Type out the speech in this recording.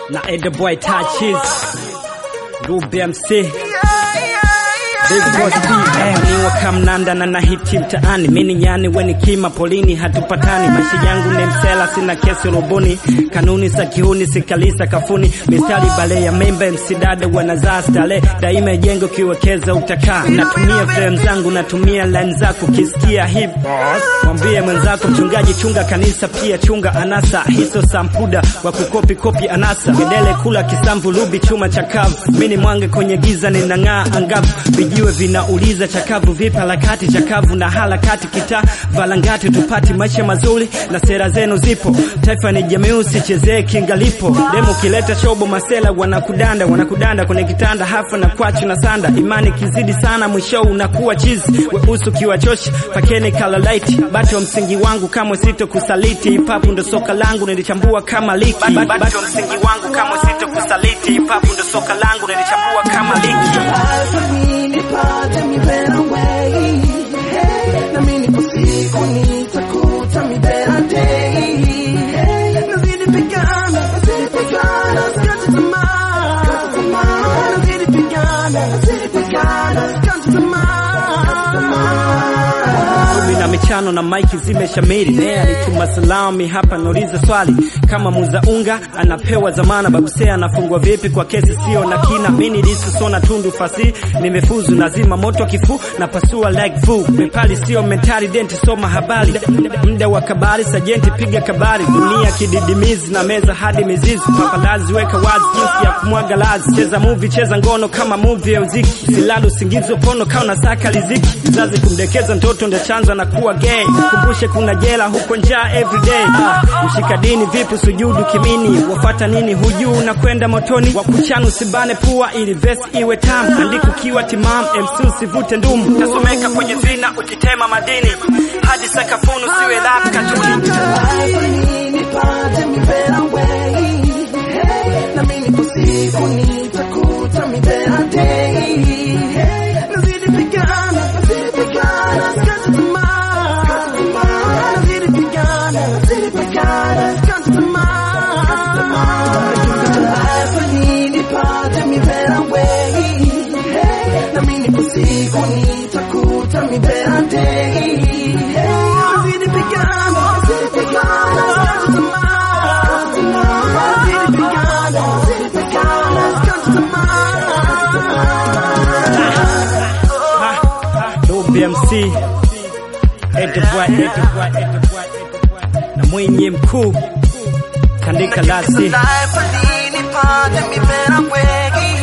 na Eda Boy Touches Ruby MC Big Boss BM ni wakamnanda na nahiti mtaani. Mini nyani weni kima polini hatupatani. Maisha yangu ni msela sina kesi robuni. Kanuni za kihuni sikalisa kafuni. Mistari bale ya membe msidada wanazaa stale. Daima jengo kiwekeza utakaa. Natumia frame zangu natumia line zako. Kisikia hip mwambie mwenzako mchungaji chunga kanisa pia chunga anasa. Hiso sampuda wa kukopi kopi anasa. Gedele kula kisamvu lubi chuma chakavu. Mini mwange kwenye giza ninang'aa angavu. Vijiwe vinauliza chakavu vipa lakati chakavu na halakati kita valangati tupati maisha mazuri na sera zenu zipo. Taifa ni jamii usichezee kingalipo. Demo kileta shobo masela wanakudanda kwenye kitanda hafa na kwachu na sanda. Imani kizidi sana mwisho unakuwa chizi. Weusu kiwachoshi pakeni color light. Bato msingi wangu kama sito kusaliti. Hipapu ndo soka langu nilichambua kama liki. Bato msingi wangu kama sito kusaliti. Hipapu ndo soka langu nilichambua kama liki. Tell me better way. Na mimi nipo siku nitakuta mi better day. Nazidi pigana, sikati tamaa. Nazidi pigana, sikati tamaa. Na michano na maiki zimeshamiri. Nea alituma salami hapa nauliza swali. Kama muza unga anapewa zamana. Babusea anafungwa vipi kwa kesi sio na kina. Mini lisu sona tundu fasi. Nimefuzu nazima moto kifu na pasua like foo. Mepali sio mentari denti soma habari. Mda wa kabari sajenti piga kabari. Dunia kididimizi na meza hadi mizizi. Papalazi weka wazi jinsi ya kumwaga lazi. Cheza movie cheza ngono kama movie ya uziki. Silalu singizo pono kauna saka liziki. Mzazi kumdekeza mtoto ndio chanzo na kuwa gay. Kumbushe kuna jela huko njaa everyday. Mshika dini vipi sujudu kimini. Wafata nini hujuu na kwenda motoni. Wakuchanu usibane pua ili vesi iwe tamu. Andiku kiwa timam MC usivute ndumu. Tasomeka kwenye zina ukitema madini. Hadi sakafunu siwe lap katuni. Nipate mi better way. Na mimi nipo siku nitakuta mi better day. Nazidi pigana, sikati tamaa. Nazidi pigana, sikati tamaa. Nipate mi better way. Na mimi nipo siku nitakuta mi better day. Nazidi pigana, sikati tamaa. Nazidi pigana, sikati tamaa. BMC Eda Boy na mwenye mkuu Kandika Lasi. Nipate mi better way.